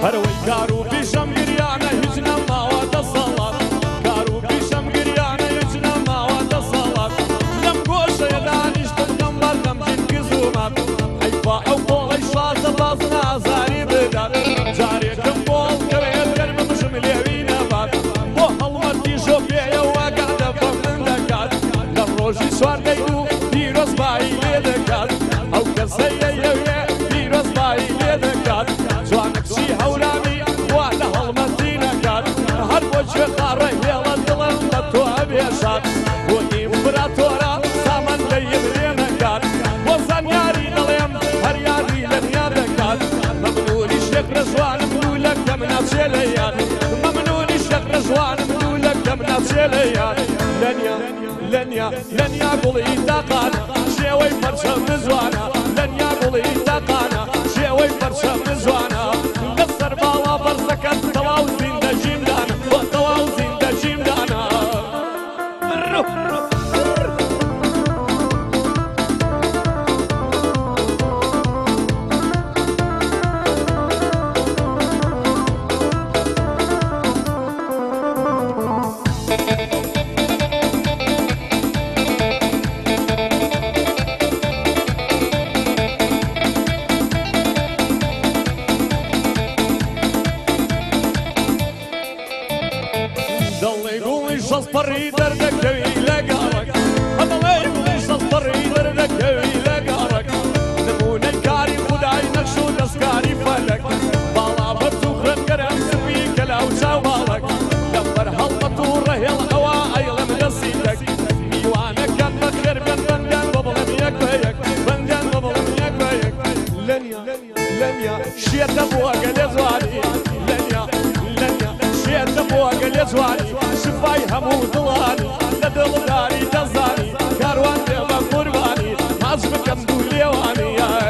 هەروەی کار و پیشەم گریانە هیچ نەماوەتە سەڵات کار و پیشەم گریانە هیچ نەماوەتە سەڵات لەم گۆشەیە دانیشتم دەم بەردەم جینکز ومات ئەیفا ئەو پۆڵەی شازە باز نازاری بدات جارێکم پۆڵ کەوێت گەرممشم لێوی نەبات بۆ هەڵمەتی شۆپێیەوە گادە بە من دەکات لە ڕۆژی چواردەی و پیرۆزبایی لێ دەکات ئەو کەسەیە یەوێ پیرۆزبایی لێ دەکات جوانەکشی هەورامی وا لە هەڵمەتی نەکات هەر بۆ گوێ قاڕە هێڵە دڵم بە تۆ ئەبێشات بۆ ئیمپراتۆرە سامان لە یەمرێ نەکات بۆ زانیاری دەڵێم هەر یاری لە دنیا دەکات مەمنوونی شتێک ڕەژوانم لولەکەم ناچێ لە یاد مەمنوونی شتێک ڕەژوانم لولەکەم ناچێ لە یاد لەنیا گوڵی تاقانە شێوەی پەرچەم جوانە لەنیا گوڵی تاقانە شێوەی پەرچەم جوانە لەسەر باڵا بەرزەکەت تەواو زیندەجیمدانە بۆ تەواو زیندەجیمدانە دڵی گوڵی شەسپەڕی دەردەکەوی لەگەڕک هەدڵی گوڵی شەسپەڕی دەردەکەوی لەگەڕک نمونەی کاری خودای نەخش و دەستکاری فەلەک باڵا بەرز و خوێندگەرم سپی کەلاو چاوباڵک لەبەر هەڵمەت و ڕەهێڵ ئەوە ئەیڵم دەسیتەک میوانەکان بەخێر بێن بەندیان بە بڵێم یەک بە یەک بەندیان بە بڵێم یەک بە یەک لەنیا شێتە بووە گەلێ زوانی لەنیا شێتە بووە گەلێ جوانی شفای هەموو دڵانی لە دڵداری دەزانی کاروان دێ بە قوربانی ماچ بکەم دوو لێوانی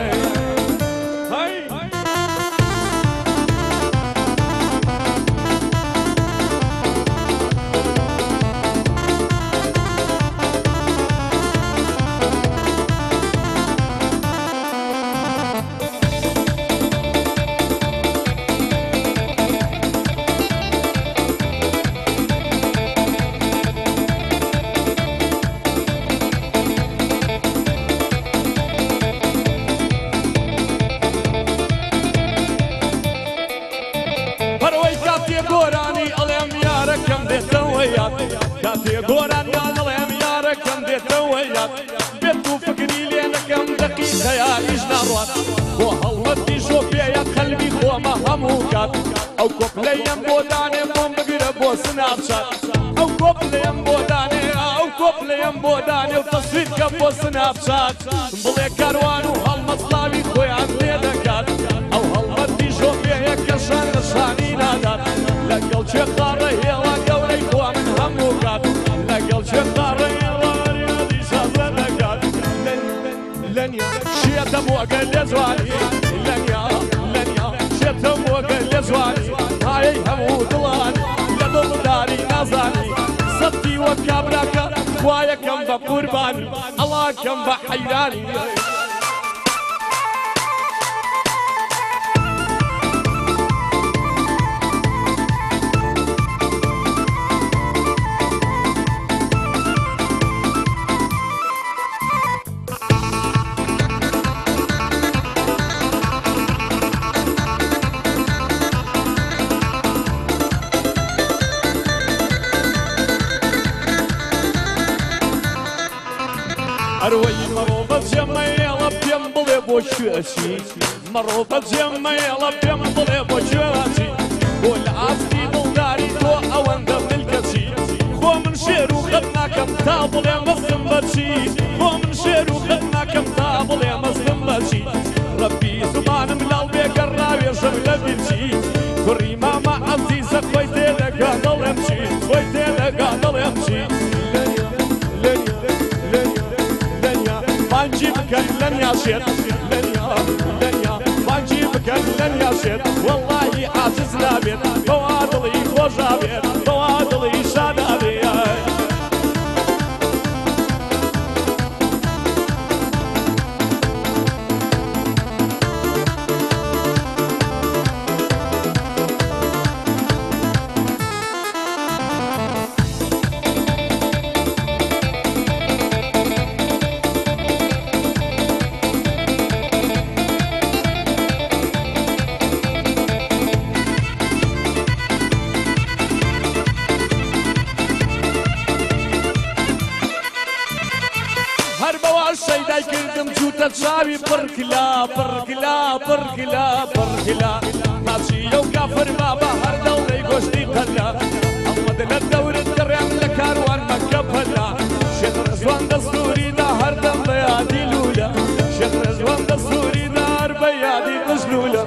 کاتێ گۆرانیان دەڵێم یارەکەم دێتەوە یاد بێت و فکری لێ نەکەم دەقیقەیە ئیش ناڕوات بۆ هەڵمەتی شۆپێیە قەلبی خۆمە هەموو کات ئەو کۆپلەیەم بۆ دانێ بۆم بگرە بۆ سناپچات ئەو کۆپلەیەم بۆ دانێ ئەو کۆپلەیەم بۆ دانێ و تەسویر کە بۆ سناپچات بڵێ کاروان و هەڵمەتڵاوی خۆیان لێ دەکات ئەو هەڵمەتی شۆپێیە کەشان لەشانی نادات لەگەڵ کوێ قاڕە هێڵە گەورەی خۆ من هەموو کات لەگەڵ کوێ قاڕە هێڵە ڕیادی شازە دەکات لەنیا شێتە بۆ گەلێ جوانی لەنیا شێتە بۆ گەلێ جوانی هایەی هەموو دڵانی لە دڵداری نازانی سەبتی وەک کابراکە خوایەکەم بە قوربانی ئەڵاکەم بە حەیرانی هەروەی مەڕۆ بەجێمەیەڵە پێم بڵێ بۆ کوێچی مەڕۆ بەجێمەیەڵە پێم بڵێ بۆ کوێچی بۆ لە ئاستی دڵداری تۆ ئەوەندە ملکەچی خۆ من شێر و خەت ناکەم تا بڵێ مەستم بەچی خۆ من شێر و خەت ناکەم تا بڵێ مەستم بەچی ڕەبی زمانم لاڵ بێگەڕ ڕاوێژم لە بیرچی کوڕی مامە عەزیزە خۆی تێدەگا دەڵێم چی خۆی تێدەگا دەڵێم چی بانجی بکەن لەنیا شێت لەنیا بانجی بکەن لەنیا شێت وەڵڵاهی عاجز نابێت بەوا دڵی خۆشا بێت بەوا دڵی شادا بێت کردم جوتە چاوی پڕکلا پڕکلا پڕکلا پڕکلا ناچیە و کافر بابا هەر دەوڵەی گۆشتی قەلا ئەمەد لە دەورت دەڕیان لە کاروان مەکە پەلا شێخ ڕەزوان دەستوریدا هەردەم بە یادی لولە شێخ ڕەزوان دەستوریدا هەر بە یادی قژلولە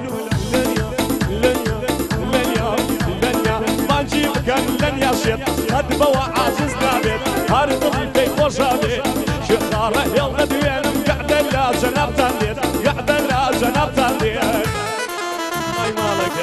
مانجی بکەن لەنیا شێت هەد بەوە عاجز نابێت هەر دڵی پێی خۆشا بێت شێخاڵە هێڵ دەدوێنم گەعدە لا جەنابتان دێت گەعدە لا جەنابتان دێت ئای ماڵەکە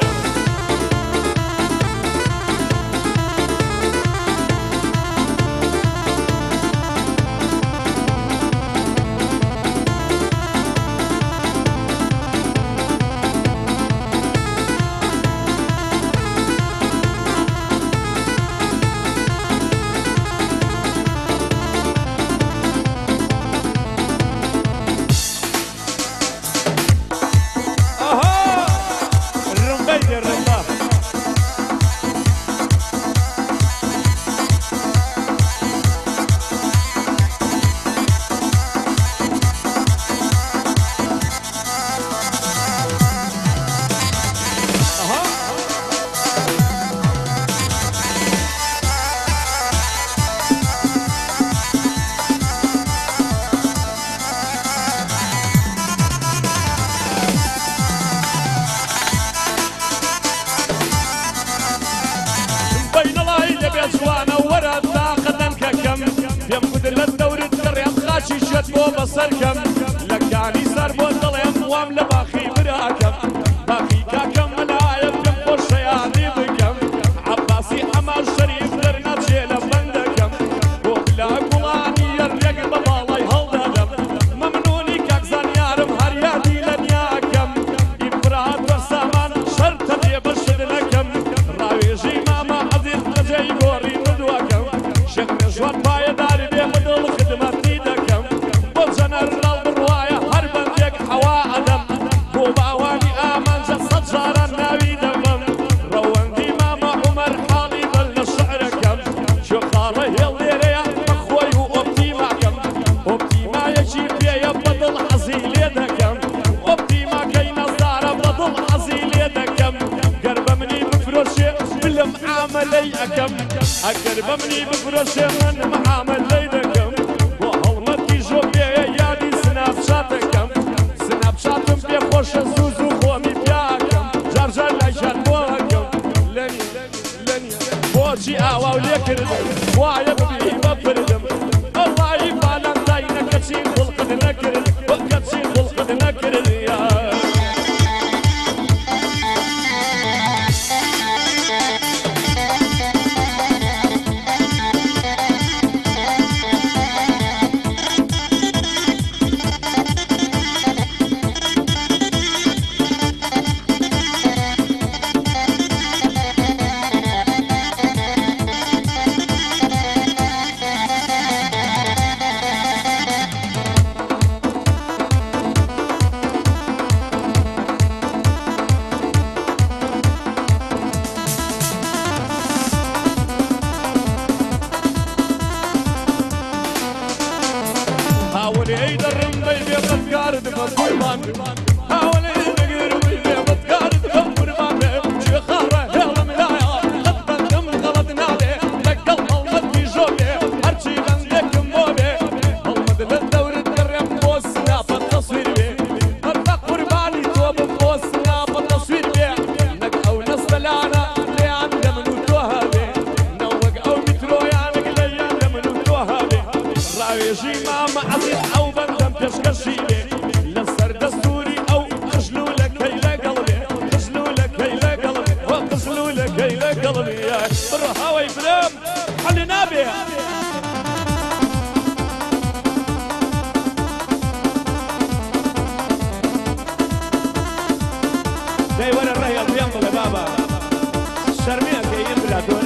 بۆ بەسەرکەم لەکانی سەر بۆ دڵێم وام لە باخی براکەم باخی کاکەم مەلایە بکەم بۆ شەیانی بکەم عەباسی ئەما شەریف دەرنەچێ لە بەندەکەم بۆ بلا گوڵانی یەڕێک بە باڵای هەڵدەدەم مەمنوونی کاکزانیارم هەر یادی لە نیاکەم ئیمپرات وەرسامان شەرتە لێ بەشت نەکەم ڕاوێژەی ماما عەزیز لەجێی گۆڕی مردووەکەم شێخ مێژوان پایەداری بێ بەدڵ خدمەتی دەکەم جەنەرال بڕوایە هەر بەندێک حەوا ئەدەم بۆ باوانی ئامانجە سەد جاران ناوی دەبەم ڕەوەندی مامە عومەر حاڵی بەل لە شەعرەکەم شێخاڵە هێڵ لێرەیە بەخۆی و ئۆپتیماکەم ئۆپتیمایەکی پێیە بەدڵ حەزی لێ دەکەم ئۆپتیماکەی نەزارە بەدڵ حەزی لێ دەکەم گەر بە منی بفرۆشێ بلم عامەلەی ئەکەم ئەگەر بە منی بفرۆشێ من معامەلەی دەکەم بۆ هەڵمەتی ژۆپێیە یادی سناپچاتەکەم سناپچاتم پێ خۆشە زوز و خۆمی پیاکەم جارجار لایشان بۆکەم لەنی بۆچی ئاوا و لێ کردم وایە ببینی بەپردم ئەڵایی بالانتاینە کەچی خوڵقت نەکرد بە کەچی خوڵقت نەکرد هاولي درم بيبي بتكارد بقربان هاولي دقر بيبي بتكارد بقربان شيخارة يلا ملايا خطبتم غلط نالي لقل هالمد جوبي هرشي بندك موبي هالمد للدور الدرم بوسنا بالتصوير بي هرتا قرباني توب بوسنا بالتصوير بي نك او نسبلانا ليان دمنو توهبي نوق او مترو يانك ليان دمنو توهبي راويجي ماما عزيز او بندم پێشکەشی بێ لەسەر دەستوری ئەو خژلوولەکەی لەگەڵبێ خژلوولەکەی لەگەڵبێ وە خژلوولەکەی لەگەڵبێ بڕە هاوەی برم حەلی نابێ دەی وەرە ڕێیە پێم بڵێ بابا شەرمێکە ئین براتۆر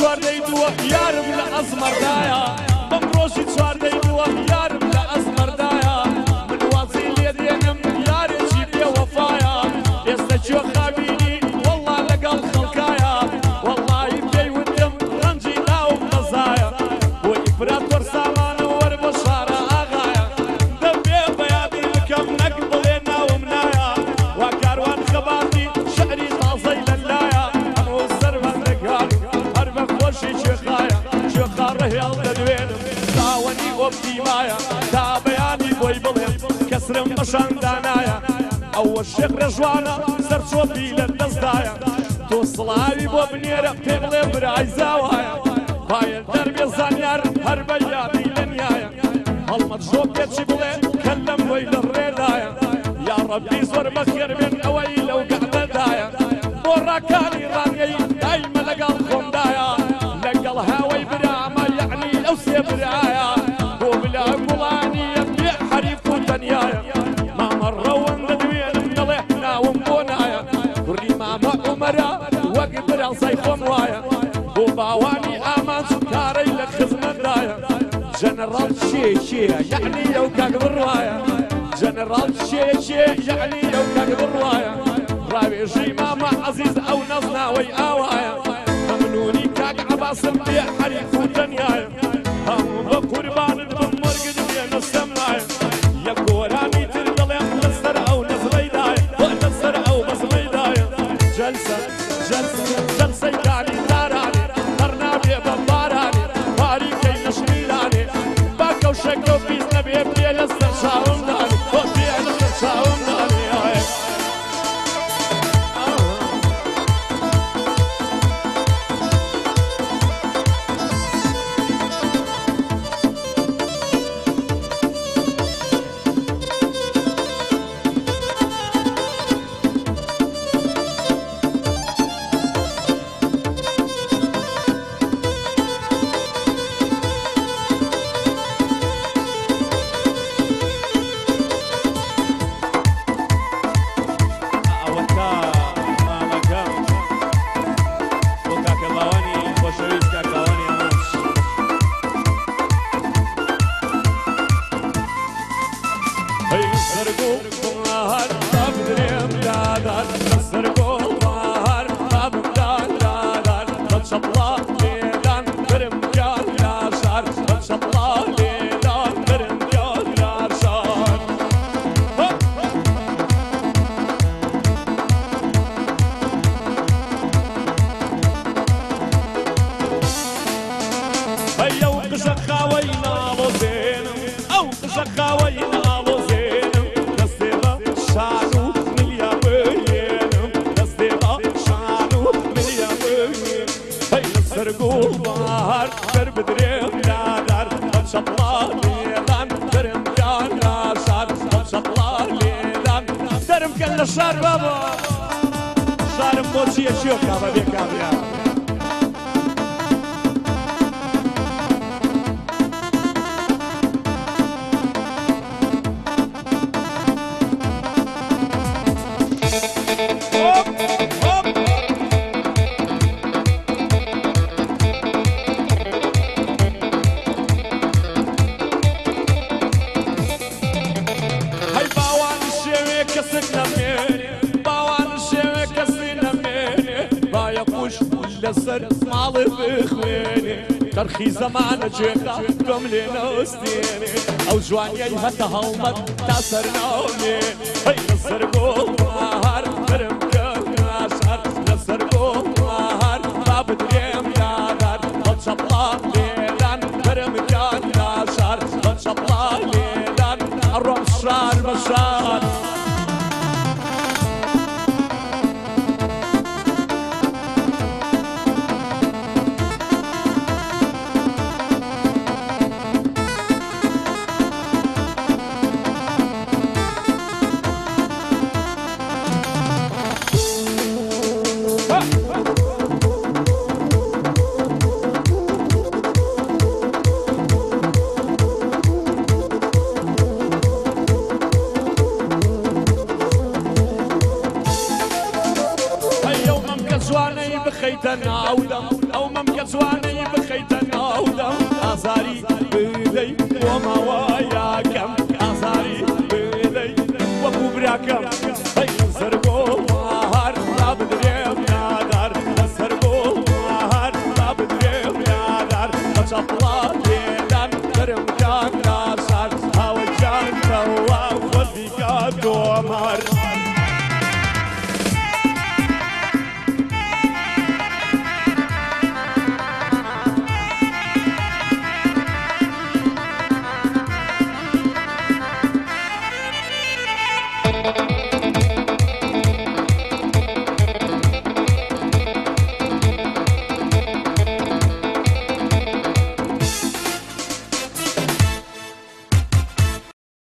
چواردەی دووە یارم لە ئەزمەردایە بەم ڕۆژی چواردەی دووە یارم لە ئەزمەردایە من وازی لێ دێنم یارێکی بێوەفایە ئێستا کوێ خابینی وەڵڵا لەگەڵ خەڵکایە وەڵڵی پێی وتم ڕەنجی ناوم نەزایە بۆ ئیمپراتۆر سامانە وەرە بۆ شارە ئاغایە دەبێ بەیادی بکەم نەک بڵێ ناوم نایە وا کاروان خەباتی شعری تازەی لەلایە ئەمە سەربەندەکان هەر بە خۆشی کوێخایە کوێخا ڕەهێڵ دەدوێنم داوەنی ئۆپتیمایە تا بەیانی بۆی بڵێم کەسرم بەشان دانایە ئەوە شێخ ڕێژوانە سەرچۆپی لە دەستدایە تۆ سڵاوی بۆ بنێرە پێ بڵێ برای زاوایە باید دەربێ زانیار هەر بە یادی لەنیایە هەڵمەت ژۆ پێچی بڵێ کەلەم بۆی لە ڕێدایە یا ڕەبی زۆر بەخێر بێن ئەوەی لەو گەعدەدایە بۆ ڕاکانی ڕانگەی دایمە لەگەڵ خۆمدایە لەگەڵ هاوەی برامە یعنی ئەو سێ برایە بۆ بلا گوڵانیە بێ حەریف و تەنیایە مامە ڕەوەندە دوێنم دەڵێ ناوم بۆ نایە کوڕی مامە عومەرە وەک براسای خۆم وایە بۆ باوانی ئامانج کارەی لە خزمەتدایە جەنەڕاڵ چێ یعنی ئەو کاک بڕوایە جەنەڕاڵ چێ یعنی ئەو کاک بڕوایە ڕاوێژەی مامە عەزیز ئەو نەزناوەی ئاوایە مەمنونی کاک عەباسم بێ حەریف و تەنیایە هەموو بە قوربانت بم مەرگت بێنە سەمایە یەک گۆرانی تر دەڵێم لەسەر ئەو نەزڵەیدایە لەسەر ئەو بەزڵەیدایە جەلسەی کاری دارانێ هەر نابێ بە بارانێ باریکەی نەشمیلانێ با کەوشەکە و پیس نەبێ پێ لەسەر چاومدانێ بۆ پێ لەسەر چاومدانێ شار بابا شارم بۆچیە چێکا بە بێ کابرا لەسەر ماڵێ بخوێنێ تەرخی زەمانە جێخا تۆم لێ نەوەستێنێ ئەو جوانیەی هەتە هەڵمەت تا سەرناومێ هەی لەسەر گۆڵهار بەرم کە ناشار لەسەر گۆڵهار با بدرێم یادار بە چەپڵا لێدان بەرم کە ناشار بە چەپڵا لێدان ئەڕۆم شار بە شار خەیتە ناودەم ئەو مەمکە جوانەی بخەیتە ناودەم ئازاری بدەی بۆ ماوە یاکەم ئازاری بدەی وەکو براکەم